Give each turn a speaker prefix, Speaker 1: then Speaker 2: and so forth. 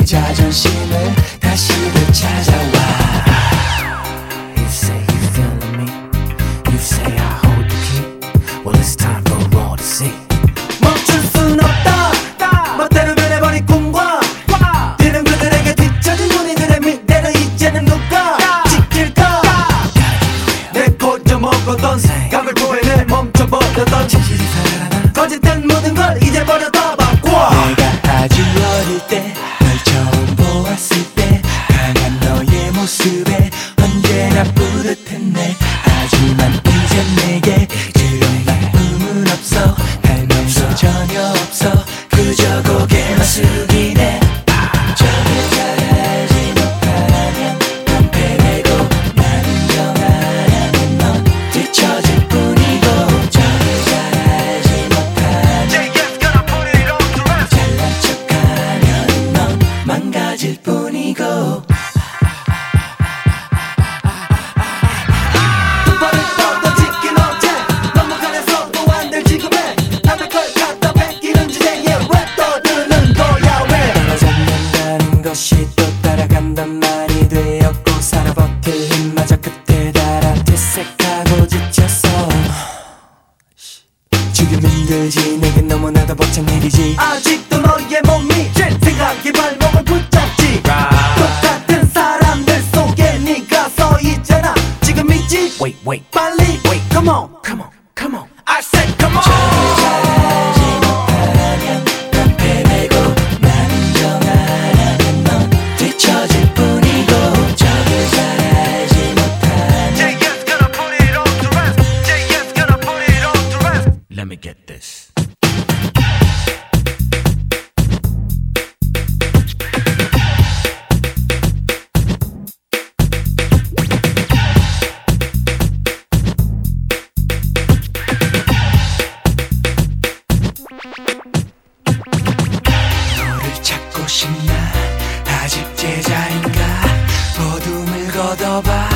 Speaker 1: 자존심을 다시 되찾아와. You say you feeling me, you say I hold the key. Well it's time for all to see. 멈출 순 없다. 멋대로 변해버린 꿈과 뛰는 그들에게 뒤처진 우리들의 미래를 이제는 누가 지킬까. 내 고져 먹었던 생각을 토해내 멈춰버렸던 진실이 살아나 거짓된 모든 걸 이제 버려다 바꿔. 내가 아주 어릴 때 널 처음 보았을 때 강한 너의 모습에 언제나 뿌듯했네. 하지만 이제 내게 그런 나쁨은 없어. 할 말도 전혀 없어. 그저 고개만 숙이네. 저를 잘 알지 못하면 넌 패배고 나는 정하라면 넌 뒤처질 뿐이고. 저를 잘 알지 못하면 잘난 척하면 넌 망가질 뿐이고. 두발을 뻗어지긴 어제 넘어가려서도 안 될 지금에 남의 걸 갖다 뺏기는 주제에 왜 떠드는 거야. 왜 떨어졌는다는 것이 또 따라간단 말이 되었고 살아 버틸 힘마저 끝에 달아 퇴색하고 지쳤어. 지금 힘들지 내겐 너무나도 벅찬 일이지. 아직도 너의 몸이 생각이 발목을 붙잡지. 똑같은 사람들 속에 네가 서 있잖아. 지금이지. Wait 빨리 come on I said come on. 저를 잘 알지 못하면 넌 패배고 나는 정하라면 넌 뒤처질 뿐이고. 저를 잘 알지 못하면 JS gonna put it on the rest. JS gonna put it on the rest. Let me get this. 너를 찾고 싶나 아직 제자리인가. 어둠을 걷어봐.